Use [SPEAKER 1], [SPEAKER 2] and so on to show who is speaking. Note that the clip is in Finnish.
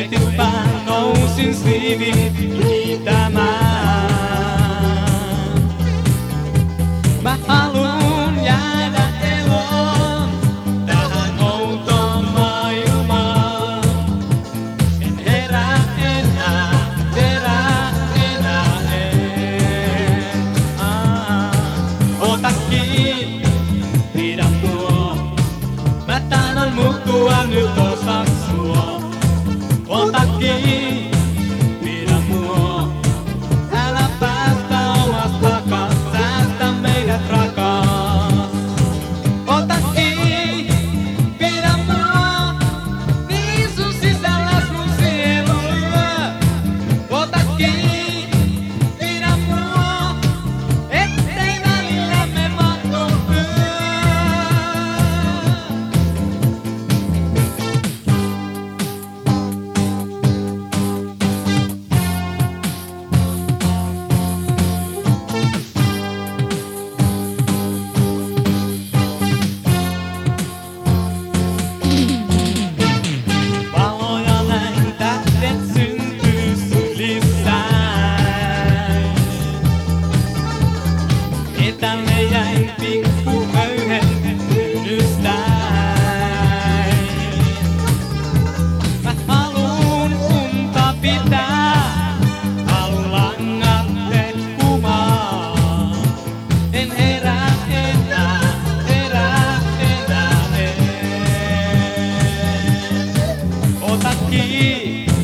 [SPEAKER 1] Ketipä nousin siivin kiitämään. Mä haluun jäädä eloon tähän outoon maailmaan. En herää enää, ota kiinni, pidä mua. Mä tahdon muuttua nyt osaksi sua. Ota kiinni, pidä mua. Älä päästä omasta takas, säästä meidät rakas. Ota kiinni, pidä mua. Niin sun sisälläs mun sielu lyö. Ota kiinni, pidä mua. Ettei välillämme mahdu yö. Valoja näin, tähdet syntyy sylissäin. Etämme jäin pikku höyhen yhdystäin. Mä haluun unta pitää, haluun langat hehkumaan. En herää enää. Ota kiinni,